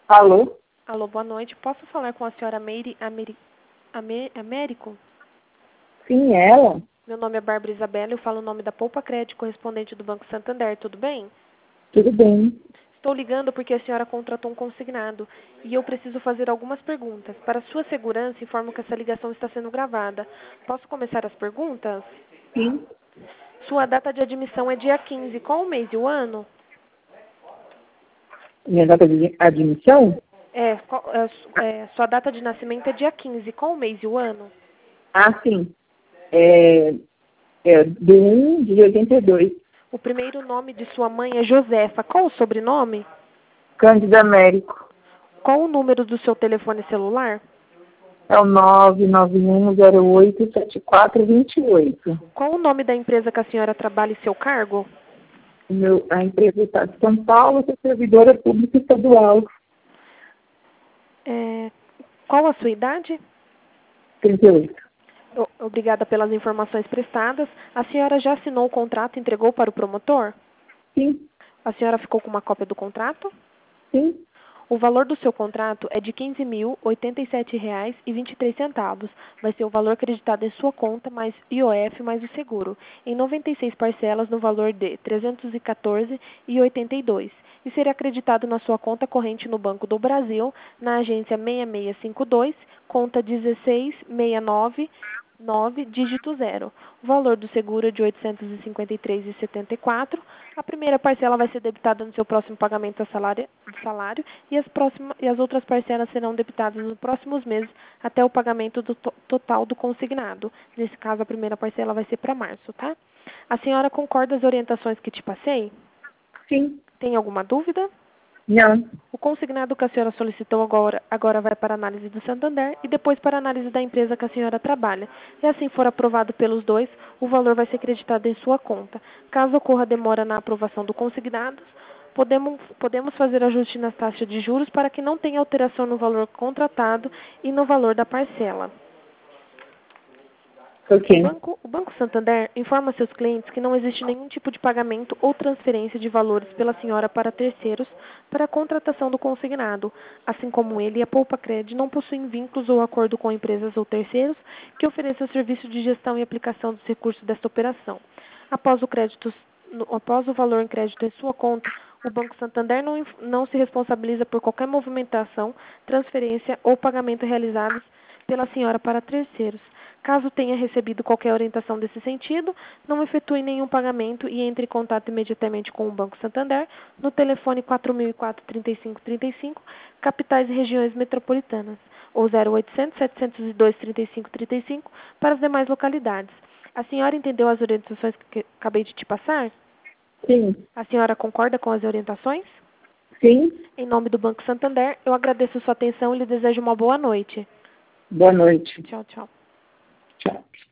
Alô? Alô, boa noite. Posso falar com a senhora Américo? Sim, ela? Meu nome é Bárbara Isabela, eu falo o nome da Poupa Crédito, correspondente do Banco Santander, tudo bem? Tudo bem. Estou ligando porque a senhora contratou um consignado e eu preciso fazer algumas perguntas. Para sua segurança, informo que essa ligação está sendo gravada. Posso começar as perguntas? Sim. Sua data de admissão é dia 15. Qual o mês e o ano? Minha data de admissão? Sua data de nascimento é dia 15. Qual o mês e o ano? Ah, sim. É, do 1 de 82. O primeiro nome de sua mãe é Josefa. Qual o sobrenome? Cândido Américo. Qual o número do seu telefone celular? É o 991087428. Qual o nome da empresa que a senhora trabalha e seu cargo? A empresa está de São Paulo, sou servidora pública estadual. Qual a sua idade? 38. Obrigada pelas informações prestadas. A senhora já assinou o contrato e entregou para o promotor? Sim, A senhora ficou com uma cópia do contrato? sim. O valor do seu contrato é de R$ 15.087,23. Vai ser o valor acreditado em sua conta, mais IOF, mais o seguro, em 96 parcelas no valor de R$ 314,82. E será acreditado na sua conta corrente no Banco do Brasil, na agência 6652, conta 1669 9, dígito 0. O valor do seguro é de R$ 853,74. A primeira parcela vai ser debitada no seu próximo pagamento do salário e as outras parcelas serão debitadas nos próximos meses até o pagamento do total do consignado. Nesse caso, a primeira parcela vai ser para março, tá? A senhora concorda as orientações que te passei? Sim. Tem alguma dúvida? Não. O consignado que a senhora solicitou agora vai para a análise do Santander e depois para a análise da empresa que a senhora trabalha. E assim for aprovado pelos dois, o valor vai ser creditado em sua conta. Caso ocorra demora na aprovação do consignado, podemos fazer ajuste nas taxas de juros para que não tenha alteração no valor contratado e no valor da parcela. O Ok. Banco Santander informa seus clientes que não existe nenhum tipo de pagamento ou transferência de valores pela senhora para terceiros para a contratação do consignado. Assim como ele, a Poupa Cred não possuem vínculos ou acordo com empresas ou terceiros que ofereçam serviço de gestão e aplicação dos recursos desta operação. Após o valor em crédito em sua conta, o Banco Santander não se responsabiliza por qualquer movimentação, transferência ou pagamento realizados pela senhora para terceiros. Caso tenha recebido qualquer orientação desse sentido, não efetue nenhum pagamento e entre em contato imediatamente com o Banco Santander no telefone 4004-3535, capitais e regiões metropolitanas, ou 0800-702-3535 para as demais localidades. A senhora entendeu as orientações que acabei de te passar? Sim. A senhora concorda com as orientações? Sim. Em nome do Banco Santander, eu agradeço sua atenção e lhe desejo uma boa noite. Boa noite. Tchau, tchau. Tchau.